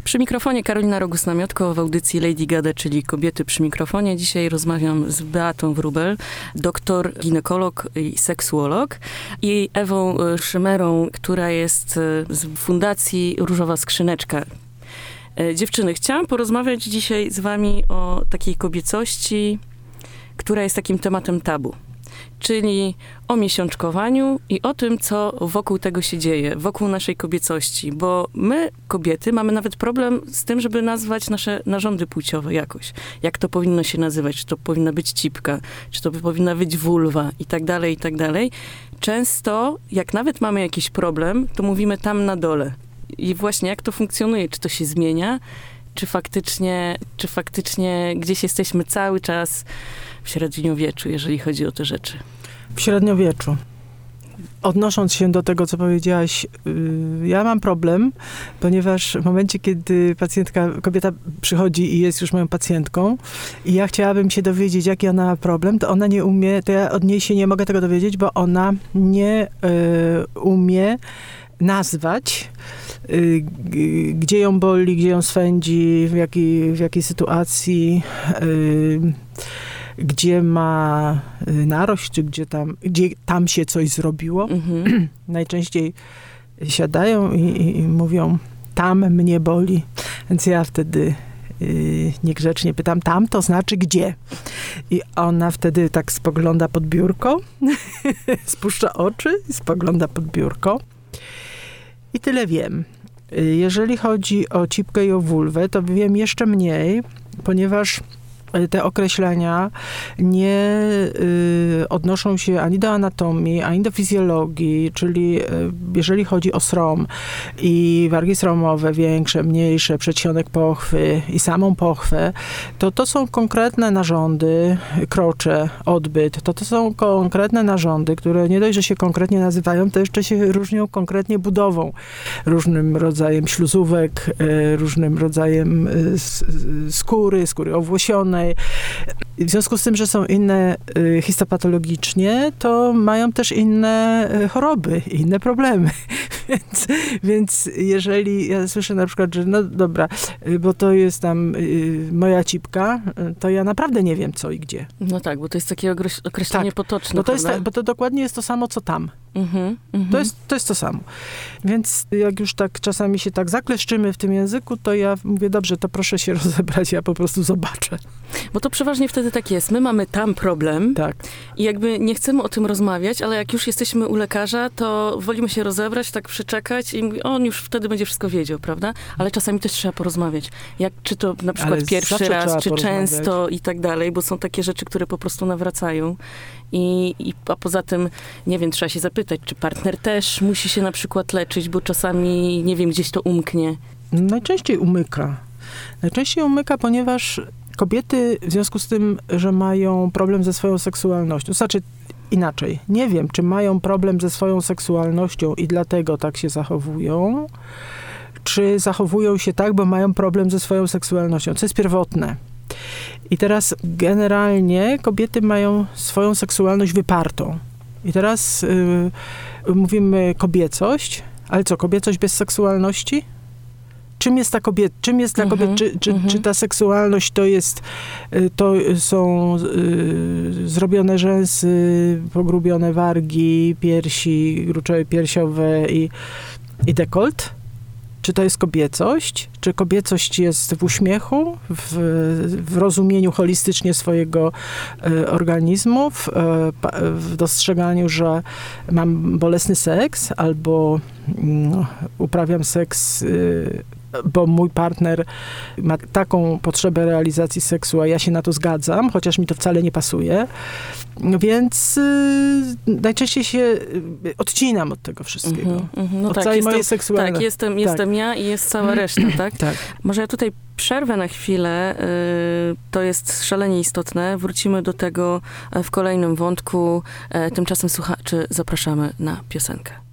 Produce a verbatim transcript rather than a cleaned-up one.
Przy mikrofonie Karolina Rogus-Namiotko w audycji Lady Gada, czyli Kobiety przy mikrofonie. Dzisiaj rozmawiam z Beatą Wróbel, doktor, ginekolog i seksuolog, i Ewą Szymerą, która jest z Fundacji Różowa Skrzyneczka. Dziewczyny, chciałam porozmawiać dzisiaj z wami o takiej kobiecości, która jest takim tematem tabu. Czyli o miesiączkowaniu i o tym, co wokół tego się dzieje, wokół naszej kobiecości. Bo my, kobiety, mamy nawet problem z tym, żeby nazwać nasze narządy płciowe jakoś. Jak to powinno się nazywać? Czy to powinna być cipka? Czy to powinna być vulwa? I tak dalej, i tak dalej. Często, jak nawet mamy jakiś problem, to mówimy tam na dole. I właśnie jak to funkcjonuje? Czy to się zmienia? Czy faktycznie, czy faktycznie gdzieś jesteśmy cały czas w średniowieczu, jeżeli chodzi o te rzeczy? W średniowieczu. Odnosząc się do tego, co powiedziałaś, yy, ja mam problem, ponieważ w momencie, kiedy pacjentka, kobieta przychodzi i jest już moją pacjentką i ja chciałabym się dowiedzieć, jaki ona ma problem, to ona nie umie, to ja od niej się nie mogę tego dowiedzieć, bo ona nie yy, umie nazwać, y, g, gdzie ją boli, gdzie ją swędzi, w jakiej, w jakiej sytuacji, y, gdzie ma narość, czy gdzie tam, gdzie tam się coś zrobiło. Mhm. Najczęściej siadają i, i, i mówią, tam mnie boli. Więc ja wtedy y, niegrzecznie pytam, tam to znaczy gdzie? I ona wtedy tak spogląda pod biurko, spuszcza oczy i spogląda pod biurko. I tyle wiem. Jeżeli chodzi o cipkę i o vulwę, to wiem jeszcze mniej, ponieważ te określenia nie y, odnoszą się ani do anatomii, ani do fizjologii, czyli y, jeżeli chodzi o srom i wargi sromowe, większe, mniejsze, przedsionek pochwy i samą pochwę, to to są konkretne narządy, krocze, odbyt, to to są konkretne narządy, które nie dość, że się konkretnie nazywają, to jeszcze się różnią konkretnie budową, różnym rodzajem śluzówek, y, różnym rodzajem y, skóry, skóry owłosionej. W związku z tym, że są inne y, histopatologicznie, to mają też inne y, choroby, inne problemy. więc, więc jeżeli ja słyszę na przykład, że no dobra, y, bo to jest tam y, moja cipka, y, to ja naprawdę nie wiem co i gdzie. No tak, bo to jest takie określenie tak, potoczne. Bo to, jest ta, bo to dokładnie jest to samo, co tam. Mhm, mhm. To jest, to jest to samo. Więc jak już tak czasami się tak zakleszczymy w tym języku, to ja mówię, dobrze, to proszę się rozebrać, ja po prostu zobaczę. Bo to przeważnie wtedy tak jest. My mamy tam problem tak. i jakby nie chcemy o tym rozmawiać, ale jak już jesteśmy u lekarza, to wolimy się rozebrać, tak przeczekać i mówi, on już wtedy będzie wszystko wiedział, prawda? Ale czasami też trzeba porozmawiać. Jak, czy to na przykład ale pierwszy raz, czy często i tak dalej, bo są takie rzeczy, które po prostu nawracają. I, i, a poza tym, nie wiem, trzeba się zapytać, czy partner też musi się na przykład leczyć, bo czasami, nie wiem, gdzieś to umknie. Najczęściej umyka. Najczęściej umyka, ponieważ kobiety w związku z tym, że mają problem ze swoją seksualnością, to znaczy inaczej, nie wiem, czy mają problem ze swoją seksualnością i dlatego tak się zachowują, czy zachowują się tak, bo mają problem ze swoją seksualnością, co jest pierwotne. I teraz generalnie kobiety mają swoją seksualność wypartą. I teraz yy, mówimy kobiecość, ale co, kobiecość bez seksualności? Czym jest ta kobieta? Czym jest dla mm-hmm, kobiet? Czy, czy, mm-hmm. czy ta seksualność to jest, to są y, zrobione rzęsy, pogrubione wargi, piersi, gruczoły piersiowe i, i dekolt? Czy to jest kobiecość? Czy kobiecość jest w uśmiechu, w, w rozumieniu holistycznie swojego e, organizmu, w, e, w dostrzeganiu, że mam bolesny seks albo mm, uprawiam seks, y, bo mój partner ma taką potrzebę realizacji seksu, a ja się na to zgadzam, chociaż mi to wcale nie pasuje. Więc y, najczęściej się y, odcinam od tego wszystkiego. Mm-hmm, mm-hmm. No od tak, całej jestem, mojej seksualności. Tak, jestem, tak. jestem ja i jest cała reszta, tak? tak? Może ja tutaj przerwę na chwilę. Y, to jest szalenie istotne. Wrócimy do tego w kolejnym wątku. Tymczasem słuchaczy zapraszamy na piosenkę.